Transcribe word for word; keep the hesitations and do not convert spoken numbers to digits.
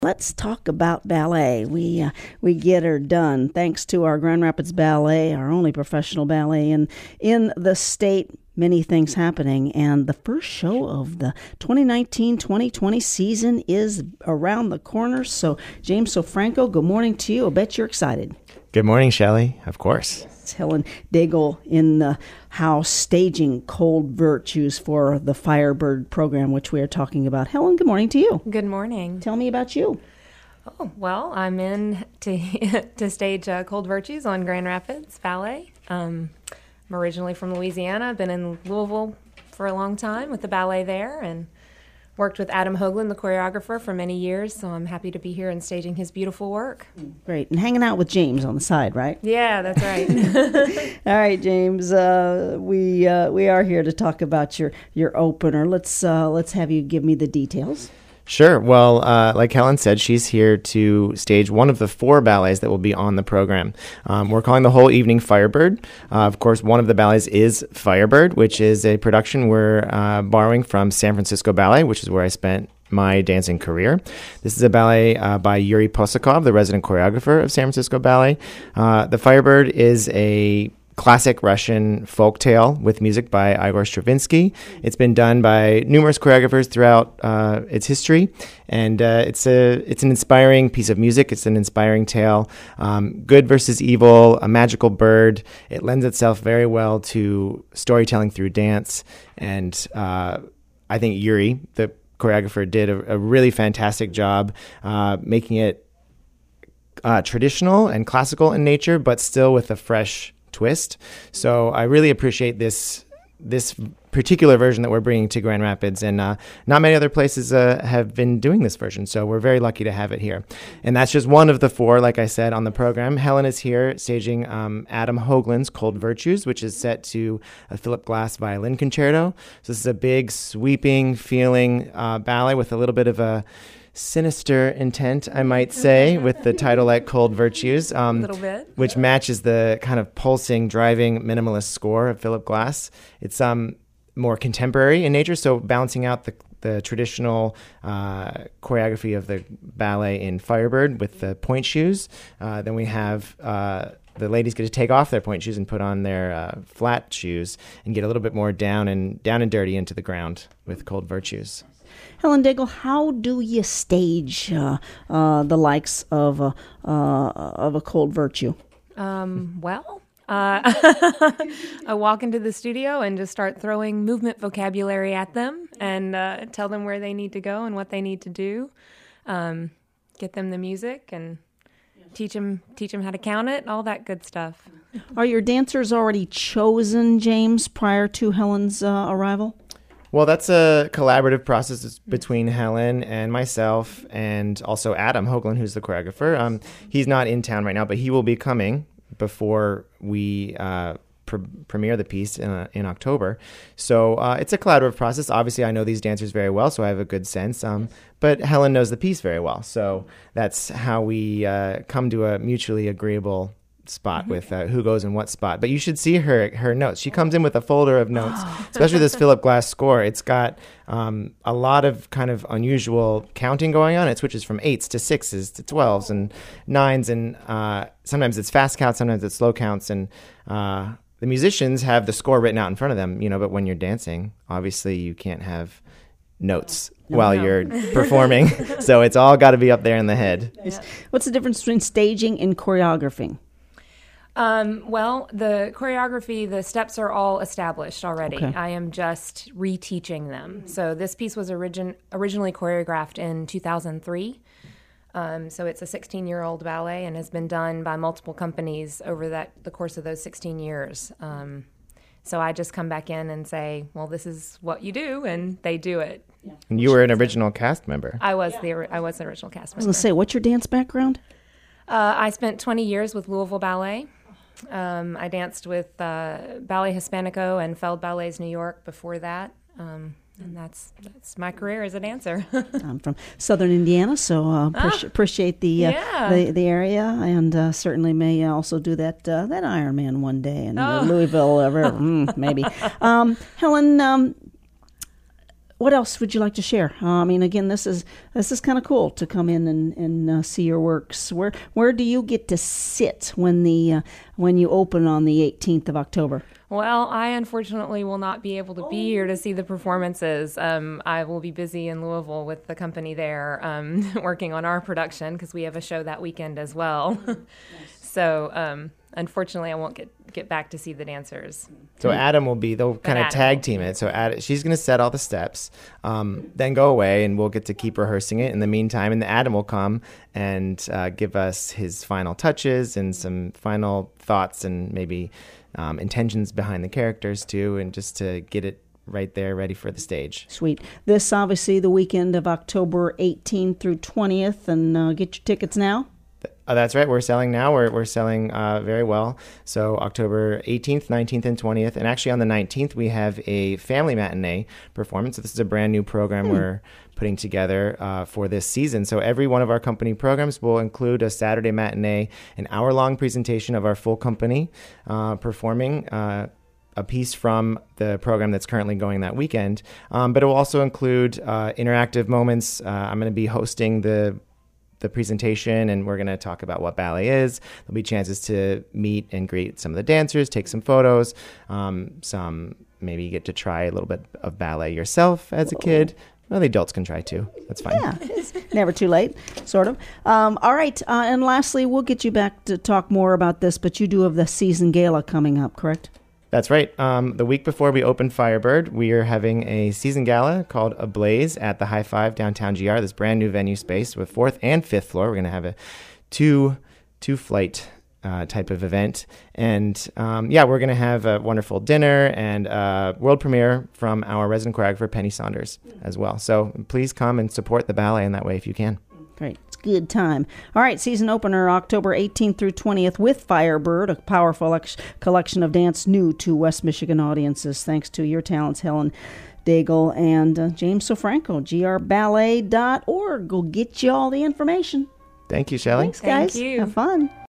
Let's talk about ballet. We uh, we get her done thanks to our Grand Rapids Ballet, our only professional ballet in, in the state. Many things happening, and the first show of the twenty nineteen twenty twenty season is around the corner. So, James Sofranco, good morning to you. I bet you're excited. Good morning, Shelley. Of course. It's Helen Daigle in the house staging Cold Virtues for the Firebird program, which we are talking about. Helen, good morning to you. Good morning. Tell me about you. Oh, well, I'm in to to stage uh, Cold Virtues on Grand Rapids Ballet. Um, I'm originally from Louisiana. I've been in Louisville for a long time with the ballet there and worked with Adam Hoagland, the choreographer, for many years. So I'm happy to be here and staging his beautiful work. Great. And hanging out with James on the side, right? Yeah, that's right. All right, James. Uh, we uh, we are here to talk about your, your opener. Let's uh, let's have you give me the details. Sure. Well, uh, like Helen said, she's here to stage one of the four ballets that will be on the program. Um, we're calling the whole evening Firebird. Uh, of course, one of the ballets is Firebird, which is a production we're uh, borrowing from San Francisco Ballet, which is where I spent my dancing career. This is a ballet uh, by Yuri Posakov, the resident choreographer of San Francisco Ballet. Uh, the Firebird is a classic Russian folktale with music by Igor Stravinsky. It's been done by numerous choreographers throughout uh, its history, and uh, it's a it's an inspiring piece of music. It's an inspiring tale. Um, good versus evil, a magical bird. It lends itself very well to storytelling through dance, and uh, I think Yuri, the choreographer, did a, a really fantastic job uh, making it uh, traditional and classical in nature, but still with a fresh twist. So I really appreciate this this particular version that we're bringing to Grand Rapids, and uh, not many other places uh, have been doing this version, so we're very lucky to have it here. And that's just one of the four, like I said, on the program. Helen is here staging um, Adam Hoagland's Cold Virtues, which is set to a Philip Glass violin concerto. So this is a big, sweeping, feeling uh, ballet with a little bit of a sinister intent, I might say, with the title like Cold Virtues, um, a little bit, which matches the kind of pulsing, driving, minimalist score of Philip Glass. It's um, more contemporary in nature, so balancing out the the traditional uh, choreography of the ballet in Firebird with the point shoes. Uh, then we have uh, the ladies get to take off their point shoes and put on their uh, flat shoes and get a little bit more down and down and dirty into the ground with Cold Virtues. Helen Daigle, how do you stage uh, uh, the likes of a, uh, of a Cold Virtue? Um, well, uh, I walk into the studio and just start throwing movement vocabulary at them and uh, tell them where they need to go and what they need to do. Um, get them the music and teach them, teach them how to count it, all that good stuff. Are your dancers already chosen, James, prior to Helen's uh, arrival? Well, that's a collaborative process between Helen and myself and also Adam Hoagland, who's the choreographer. Um, he's not in town right now, but he will be coming before we uh, pre- premiere the piece in, uh, in October. So uh, it's a collaborative process. Obviously, I know these dancers very well, so I have a good sense. Um, but Helen knows the piece very well. So that's how we uh, come to a mutually agreeable spot with uh, who goes in what spot. But you should see her her notes. She comes in with a folder of notes, oh. especially this Philip Glass score. It's got um, a lot of kind of unusual counting going on. It switches from eights to sixes to twelves and nines, and uh, sometimes it's fast counts, sometimes it's slow counts, and uh, the musicians have the score written out in front of them, you know, but when you're dancing, obviously you can't have notes no, while no. you're performing. So it's all got to be up there in the head. Yeah. What's the difference between staging and choreographing? Um, well, the choreography, the steps are all established already. Okay. I am just reteaching them. So this piece was origin- originally choreographed in two thousand three. Um, so it's a sixteen-year-old ballet and has been done by multiple companies over that the course of those sixteen years. Um, so I just come back in and say, well, this is what you do, and they do it. Yeah. And you were an original cast member. I was the I was the original cast member. I was going to say, what's your dance background? Uh, I spent twenty years with Louisville Ballet. Um, I danced with uh, Ballet Hispanico and Feld Ballets New York before that, um, and that's that's my career as a dancer. I'm from Southern Indiana, so uh, pre- ah, appreciate the, uh, yeah. the the area, and uh, certainly may also do that uh, that Ironman one day in oh. Louisville, or mm, maybe. Um, Helen, um, what else would you like to share? Uh, I mean, again, this is this is kind of cool to come in and, and uh, see your works. Where where do you get to sit when the uh, when you open on the eighteenth of October? Well, I unfortunately will not be able to be here to see the performances. Um, I will be busy in Louisville with the company there, um, working on our production because we have a show that weekend as well. Nice. So, um, unfortunately, I won't get, get back to see the dancers. So Adam will be, they'll kind of tag team it. So Ad, she's going to set all the steps, um, then go away, and we'll get to keep rehearsing it in the meantime. And Adam will come and uh, give us his final touches and some final thoughts and maybe um, intentions behind the characters too, and just to get it right there, ready for the stage. Sweet. This, obviously, the weekend of October eighteenth through twentieth, and uh, get your tickets now. Oh, that's right. We're selling now. We're we're selling uh, very well. So October eighteenth, nineteenth, and twentieth. And actually on the nineteenth, we have a family matinee performance. So this is a brand new program hmm. we're putting together uh, for this season. So every one of our company programs will include a Saturday matinee, an hour-long presentation of our full company uh, performing uh, a piece from the program that's currently going that weekend. Um, but it will also include uh, interactive moments. Uh, I'm going to be hosting the the presentation, and we're going to talk about what ballet is. There'll be chances to meet and greet some of the dancers, take some photos, um, some maybe you get to try a little bit of ballet yourself as a kid. Well, the adults can try too. That's fine. Yeah, it's never too late, sort of. Um, all right, uh, and lastly, we'll get you back to talk more about this, but you do have the season gala coming up, correct? That's right. Um, the week before we open Firebird, we are having a season gala called Ablaze at the High Five downtown G R, this brand new venue space with fourth and fifth floor. We're going to have a two two flight uh, type of event. And um, yeah, we're going to have a wonderful dinner and a world premiere from our resident choreographer, Penny Saunders, as well. So please come and support the ballet in that way if you can. Great. It's a good time. All right, season opener October eighteenth through twentieth with Firebird, a powerful ex- collection of dance new to West Michigan audiences, thanks to your talents, Helen Daigle and uh, James Sofranco, G R ballet dot org. Go get you all the information. Thank you, Shelley. Thanks, guys. Thank you. Have fun.